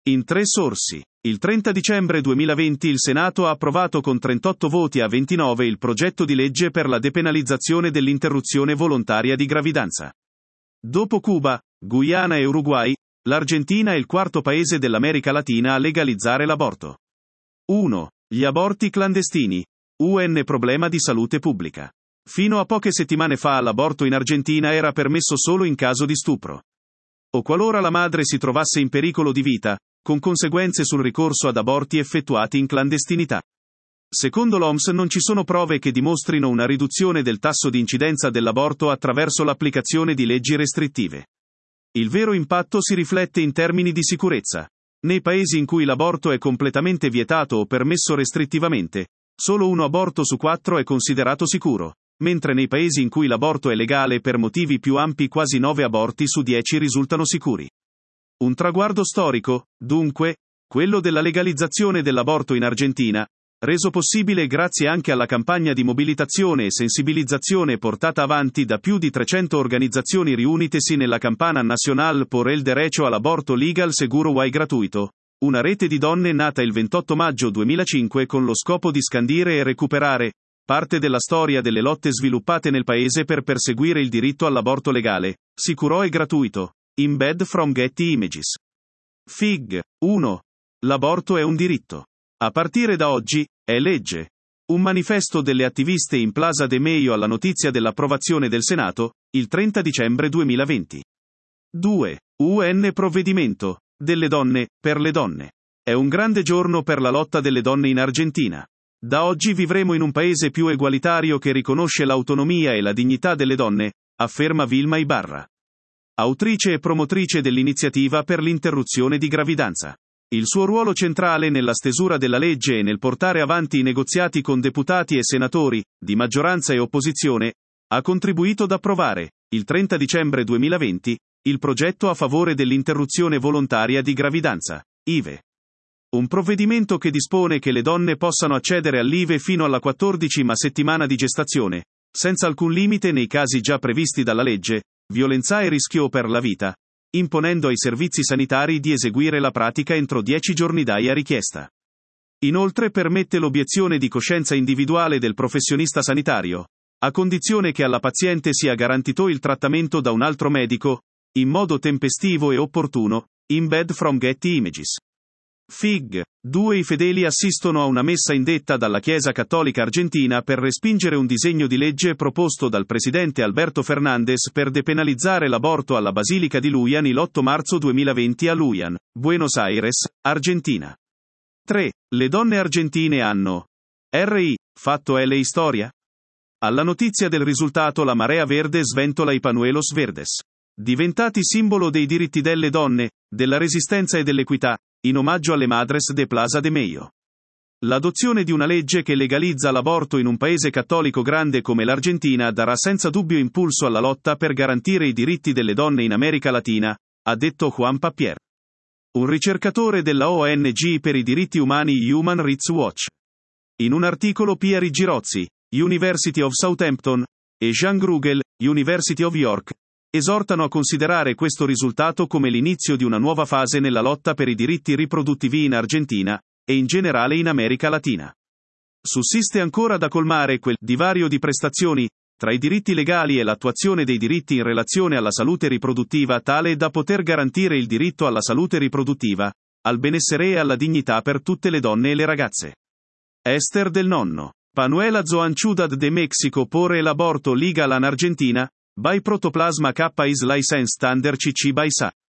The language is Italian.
In 3 sorsi. Il 30 dicembre 2020 il Senato ha approvato con 38 voti a 29 il progetto di legge per la depenalizzazione dell'interruzione volontaria di gravidanza. Dopo Cuba, Guyana e Uruguay, l'Argentina è il quarto paese dell'America Latina a legalizzare l'aborto. 1. Gli aborti clandestini. UN problema di salute pubblica. Fino a poche settimane fa l'aborto in Argentina era permesso solo in caso di stupro. O qualora la madre si trovasse in pericolo di vita, con conseguenze sul ricorso ad aborti effettuati in clandestinità. Secondo l'OMS non ci sono prove che dimostrino una riduzione del tasso di incidenza dell'aborto attraverso l'applicazione di leggi restrittive. Il vero impatto si riflette in termini di sicurezza. Nei paesi in cui l'aborto è completamente vietato o permesso restrittivamente, solo 1 aborto su 4 è considerato sicuro, mentre nei paesi in cui l'aborto è legale per motivi più ampi quasi 9 aborti su 10 risultano sicuri. Un traguardo storico, dunque, quello della legalizzazione dell'aborto in Argentina, reso possibile grazie anche alla campagna di mobilitazione e sensibilizzazione portata avanti da più di 300 organizzazioni riunitesi nella Campana Nacional por el Derecho al Aborto Legal Seguro y Gratuito, una rete di donne nata il 28 maggio 2005 con lo scopo di scandire e recuperare parte della storia delle lotte sviluppate nel paese per perseguire il diritto all'aborto legale, sicuro e gratuito. Embed from Getty Images. Fig. 1. L'aborto è un diritto. A partire da oggi, è legge. Un manifesto delle attiviste in Plaza de Mayo alla notizia dell'approvazione del Senato, il 30 dicembre 2020. 2. UN provvedimento. Delle donne, per le donne. È un grande giorno per la lotta delle donne in Argentina. Da oggi vivremo in un paese più egualitario che riconosce l'autonomia e la dignità delle donne, afferma Vilma Ibarra, autrice e promotrice dell'iniziativa per l'interruzione di gravidanza. Il suo ruolo centrale nella stesura della legge e nel portare avanti i negoziati con deputati e senatori, di maggioranza e opposizione, ha contribuito ad approvare, il 30 dicembre 2020, il progetto a favore dell'interruzione volontaria di gravidanza, IVE. Un provvedimento che dispone che le donne possano accedere all'IVE fino alla 14ª settimana di gestazione, senza alcun limite nei casi già previsti dalla legge, violenza e rischio per la vita, imponendo ai servizi sanitari di eseguire la pratica entro 10 giorni dalla richiesta. Inoltre permette l'obiezione di coscienza individuale del professionista sanitario, a condizione che alla paziente sia garantito il trattamento da un altro medico, in modo tempestivo e opportuno. Embed from Getty Images. Fig. 2. I fedeli assistono a una messa indetta dalla Chiesa Cattolica Argentina per respingere un disegno di legge proposto dal presidente Alberto Fernández per depenalizzare l'aborto alla Basilica di Luyan l'8 marzo 2020 a Luyan, Buenos Aires, Argentina. 3. Le donne argentine hanno fatto lei storia? Alla notizia del risultato la Marea Verde sventola i pañuelos verdes. Diventati simbolo dei diritti delle donne, della resistenza e dell'equità, in omaggio alle Madres de Plaza de Mayo. L'adozione di una legge che legalizza l'aborto in un paese cattolico grande come l'Argentina darà senza dubbio impulso alla lotta per garantire i diritti delle donne in America Latina, ha detto Juan Papier, un ricercatore della ONG per i diritti umani Human Rights Watch. In un articolo Pierre Girozzi, University of Southampton, e Jean Grugel, University of York, esortano a considerare questo risultato come l'inizio di una nuova fase nella lotta per i diritti riproduttivi in Argentina, e in generale in America Latina. Sussiste ancora da colmare quel divario di prestazioni tra i diritti legali e l'attuazione dei diritti in relazione alla salute riproduttiva tale da poter garantire il diritto alla salute riproduttiva, al benessere e alla dignità per tutte le donne e le ragazze. Esther del Nonno. Panuela Ciudad de México por el aborto legal en Argentina, by Protoplasma K is licensed under CC by SA.